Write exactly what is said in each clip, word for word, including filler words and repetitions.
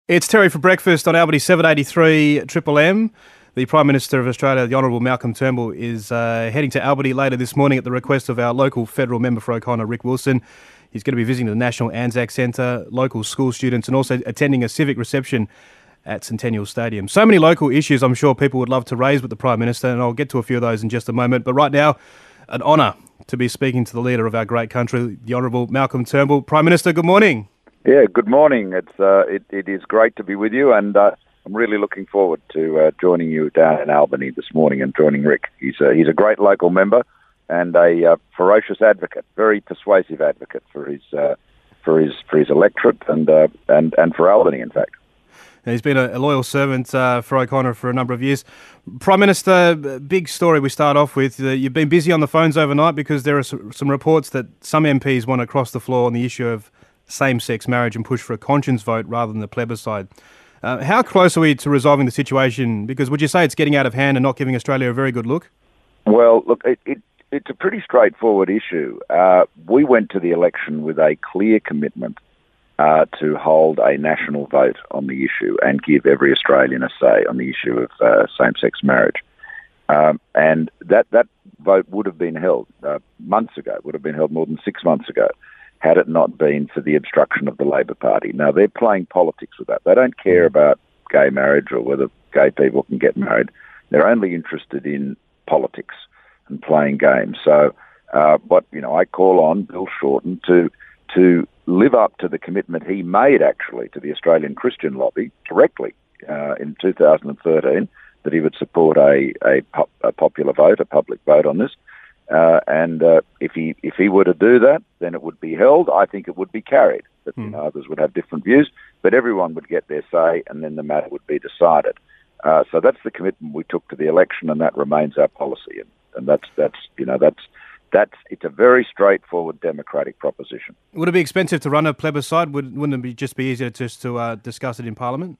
It's Terry for breakfast on Albany seven eighty-three Triple M. The Prime Minister of Australia, the Honourable Malcolm Turnbull, is uh, heading to Albany later this morning at the request of our local federal member for O'Connor, Rick Wilson. He's going to be visiting the National Anzac Centre, local school students, and also attending a civic reception at Centennial Stadium. So many local issues I'm sure people would love to raise with the Prime Minister, and I'll get to a few of those in just a moment. But right now, an honour to be speaking to the leader of our great country, the Honourable Malcolm Turnbull. Prime Minister, good morning. Yeah, good morning. It's uh, it, it is great to be with you, and uh, I'm really looking forward to uh, joining you down in Albany this morning and joining Rick. He's a, he's a great local member and a uh, ferocious advocate, very persuasive advocate for his uh, for his for his electorate and uh, and and for Albany, in fact. He's been a loyal servant uh, for O'Connor for a number of years. Prime Minister, big story we start off with. Uh, you've been busy on the phones overnight because there are some reports that some M Ps want to cross the floor on the issue of same-sex marriage and push for a conscience vote rather than the plebiscite. Uh, how close are we to resolving the situation? Because would you say it's getting out of hand and not giving Australia a very good look? Well, look, it, it, it's a pretty straightforward issue. Uh, we went to the election with a clear commitment uh, to hold a national vote on the issue and give every Australian a say on the issue of uh, same-sex marriage. Um, and that, that vote would have been held uh, months ago, would have been held more than six months ago, had it not been for the obstruction of the Labor Party. Now, they're playing politics with that. They don't care about gay marriage or whether gay people can get married. They're only interested in politics and playing games. So, uh, what you know, I call on Bill Shorten to to live up to the commitment he made, actually, to the Australian Christian lobby directly uh, in two thousand thirteen, that he would support a, a, pop, a popular vote, a public vote on this. Uh, and uh, if he if he were to do that, then it would be held. I think it would be carried. But you know, others would have different views, but everyone would get their say, and then the matter would be decided. Uh, so that's the commitment we took to the election, and that remains our policy. And, and that's that's you know that's that's it's a very straightforward democratic proposition. Would it be expensive to run a plebiscite? Would, wouldn't it be just be easier just to uh, discuss it in Parliament?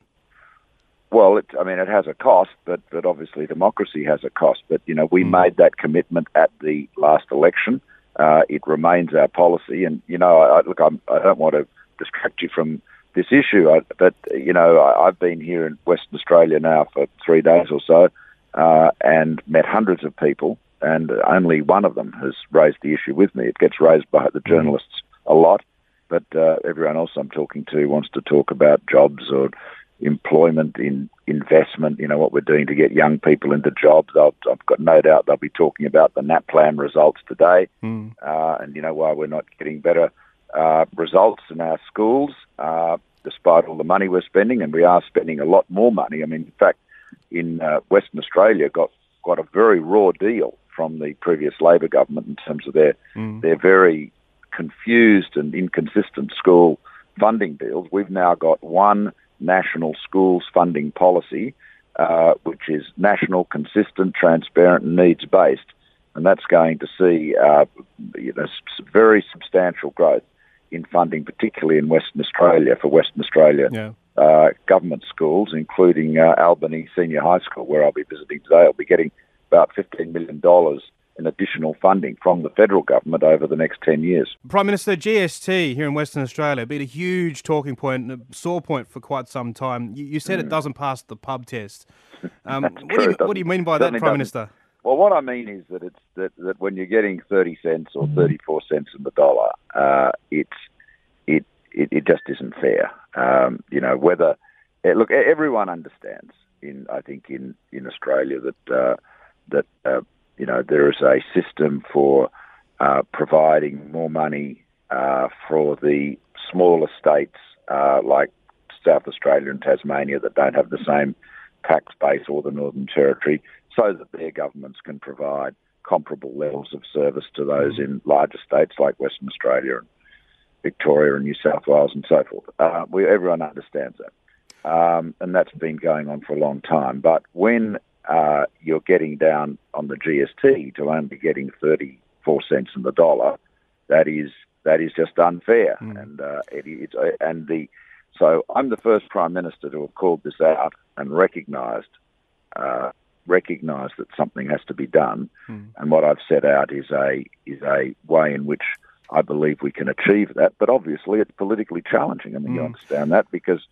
Well, it, I mean, it has a cost, but, but obviously democracy has a cost. But, you know, we mm. made that commitment at the last election. Uh, it remains our policy. And, you know, I, look, I'm, I don't want to distract you from this issue, I, but, you know, I, I've been here in Western Australia now for three days or so uh, and met hundreds of people, and only one of them has raised the issue with me. It gets raised by the journalists a lot, but uh, everyone else I'm talking to wants to talk about jobs or employment, in investment, you know, what we're doing to get young people into jobs. I've, I've got no doubt they'll be talking about the NAPLAN results today mm. uh, and, you know, why we're not getting better uh, results in our schools, uh, despite all the money we're spending, and we are spending a lot more money. I mean, in fact, in uh, Western Australia got, got a very raw deal from the previous Labor government in terms of their, mm. their very confused and inconsistent school funding deals. We've now got one national schools funding policy, uh, which is national, consistent, transparent, and needs-based. And that's going to see uh, you know, very substantial growth in funding, particularly in Western Australia, for Western Australia yeah. uh, government schools, including uh, Albany Senior High School, where I'll be visiting today. I'll be getting about fifteen million dollars in additional funding from the federal government over the next ten years. Prime Minister, G S T here in Western Australia been a huge talking point and a sore point for quite some time. You, you said mm. it doesn't pass the pub test. Um, what, do you, what do you mean by that, Prime doesn't. Minister? Well, what I mean is that it's that, that when you're getting thirty cents or thirty-four cents in the dollar, uh, it's it, it it just isn't fair. Um, you know, whether look, everyone understands in I think in in Australia that uh, that. Uh, You know, there is a system for uh, providing more money uh, for the smaller states uh, like South Australia and Tasmania that don't have the same tax base, or the Northern Territory, so that their governments can provide comparable levels of service to those mm. in larger states like Western Australia and Victoria and New South Wales and so forth. Uh, we, everyone understands that. Um, and that's been going on for a long time. But when Uh, you're getting down on the G S T to only getting thirty-four cents in the dollar, that is that is just unfair. Mm. And uh, it, it's uh, and the so I'm the first Prime Minister to have called this out and recognised uh, recognised that something has to be done. Mm. And what I've set out is a is a way in which I believe we can achieve that. But obviously, it's politically challenging. I mean, mm. you understand that because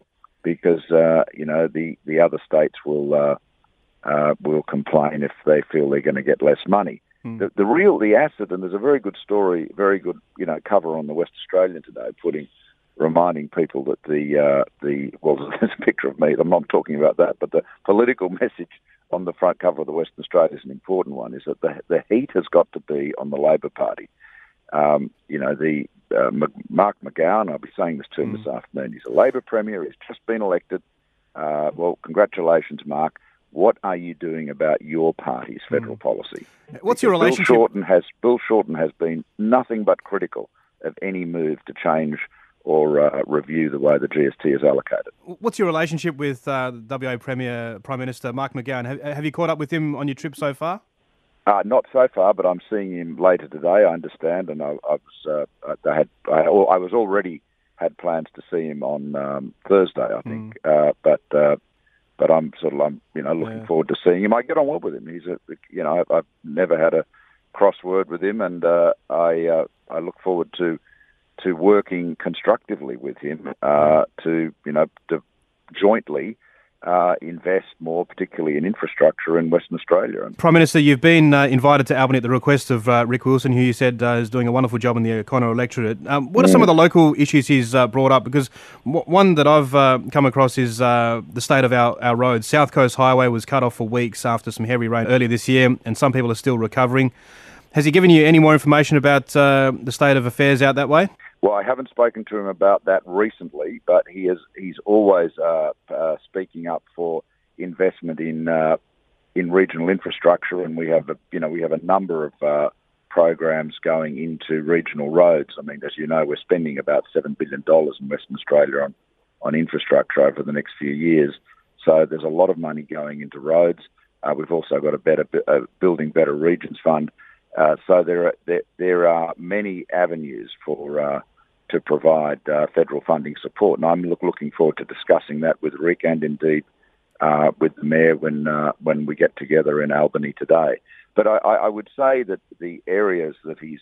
because uh, you know the, the other states will uh, uh, will complain if they feel they're going to get less money. Mm. The, the real the asset, and there's a very good story, very good you know cover on the West Australian today, putting reminding people that the uh, the well, there's a picture of me. I'm not talking about that, but the political message on the front cover of the Western Australia is an important one. Is that the the heat has got to be on the Labor Party. Um, you know, the uh, Mark McGowan, I'll be saying this to him mm. this afternoon. He's a Labor Premier. He's just been elected. Uh, well, congratulations, Mark. What are you doing about your party's federal mm. policy? What's your relationship? Bill Shorten has Bill Shorten has been nothing but critical of any move to change or uh, review the way the G S T is allocated. What's your relationship with uh, the W A Premier Prime Minister Mark McGowan? Have, have you caught up with him on your trip so far? Uh, not so far, but I'm seeing him later today, I understand, and I, I was uh, I had I, I was already had plans to see him on um, Thursday, I think, mm. uh, but uh, but I'm sort of I'm you know looking yeah. forward to seeing him. I get on well with him. He's a you know I've, I've never had a crossword with him, and uh, I uh, I look forward to to working constructively with him uh, to you know to jointly. Uh, invest more, particularly in infrastructure in Western Australia. Prime Minister, you've been uh, invited to Albany at the request of uh, Rick Wilson, who you said uh, is doing a wonderful job in the O'Connor electorate. Um, what are mm. some of the local issues he's uh, brought up? Because w- one that I've uh, come across is uh, the state of our, our roads. South Coast Highway was cut off for weeks after some heavy rain earlier this year, and some people are still recovering. Has he given you any more information about uh, the state of affairs out that way? Well, I haven't spoken to him about that recently, but he is he's always uh, uh, speaking up for investment in uh, in regional infrastructure, and we have a, you know we have a number of uh, programs going into regional roads. I mean, as you know, we're spending about seven billion dollars in Western Australia on on infrastructure over the next few years. So there's a lot of money going into roads. Uh, we've also got a better uh, Building Better Regions fund. Uh, so there are there, there are many avenues for uh, to provide uh, federal funding support, and I'm look, looking forward to discussing that with Rick and indeed uh, with the Mayor when uh, when we get together in Albany today. But I, I would say that the areas that he's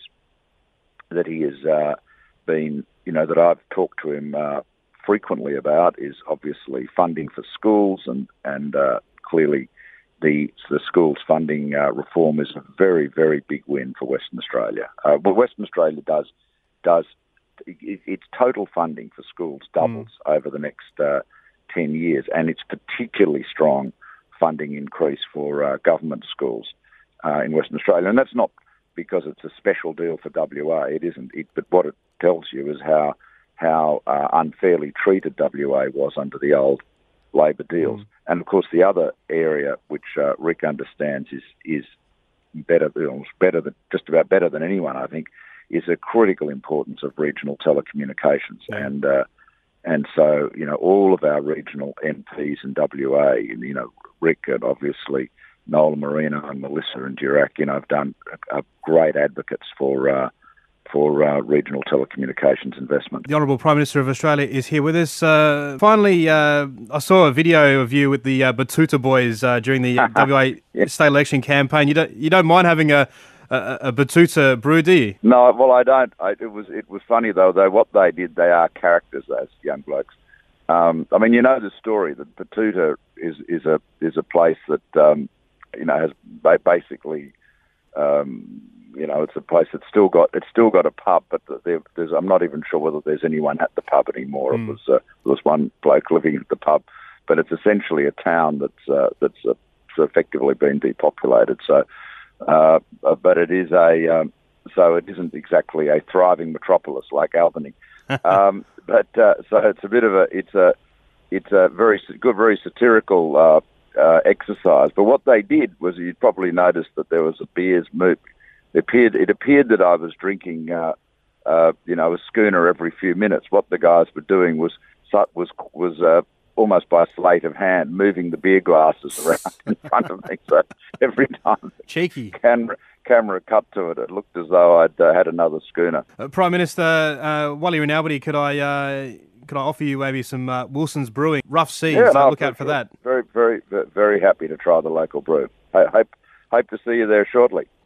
that he has uh, been, you know, that I've talked to him uh, frequently about is obviously funding for schools, and and uh, clearly. The, the schools funding uh, reform is a very, very big win for Western Australia. Uh, well, Western Australia does, does it, its total funding for schools doubles mm. over the next uh, ten years, and it's particularly strong funding increase for uh, government schools uh, in Western Australia. And that's not because it's a special deal for W A, it isn't. It, but what it tells you is how, how uh, unfairly treated W A was under the old Labor deals. Mm. And of course, the other area which uh, Rick understands is is better, better than just about better than anyone, I think, is the critical importance of regional telecommunications. Yeah. And uh, and so you know, all of our regional M Ps in W A, and you know, Rick and obviously Noel Marino and Melissa and Durack, you know, have done are great advocates for. Uh, for uh, regional telecommunications investment. The Honourable Prime Minister of Australia is here with us. Uh, finally, uh, I saw a video of you with the uh, Batuta Boys uh, during the uh, W A yeah. state election campaign. You don't you don't mind having a, a, a Batuta brew, do you? No, well, I don't. I, it was it was funny, though, though, what they did, they are characters, those young blokes. Um, I mean, you know the story, that Batuta is, is, a, is a place that, um, you know, has basically... Um, You know, it's a place that's still got it's still got a pub, but there, there's I'm not even sure whether there's anyone at the pub anymore. Mm. It was uh, there was one bloke living at the pub, but it's essentially a town that's uh, that's uh, effectively been depopulated. So, uh, but it is a um, so it isn't exactly a thriving metropolis like Albany. um, but uh, so it's a bit of a it's a it's a very good, very satirical uh, uh, exercise. But what they did was, you'd probably noticed that there was a beers move. It appeared, it appeared that I was drinking, uh, uh, you know, a schooner every few minutes. What the guys were doing was was was uh, almost by sleight of hand, moving the beer glasses around in front of me. So every time cheeky camera camera cut to it, it looked as though I'd uh, had another schooner. Uh, Prime Minister, uh, while you're in Albany, could I uh, could I offer you maybe some uh, Wilson's Brewing Rough Seas? Yeah, no, look out for that. Very, very, very happy to try the local brew. I hope hope to see you there shortly.